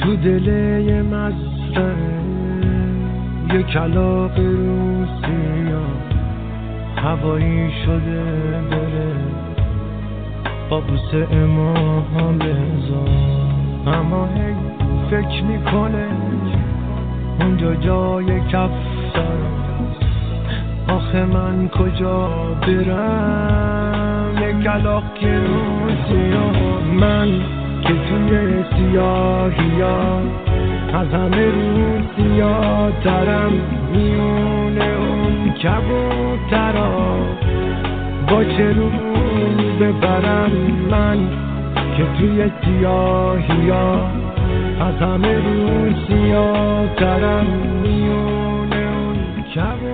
تو دل یه مزرعه یه کلاغ روسیا هوایی شده بره با بوسه ماها بزار، اما هی فکر میکنه اونجا جای کف داره. آخه من کجا برم یه کلاغ که روسیا، من که توی سیاهیا از همه روسیا ترم، میونه اون کبوترا با چه روی ببرم. من که توی سیاهیا از همه روسیا ترم، میونه اون کبوترا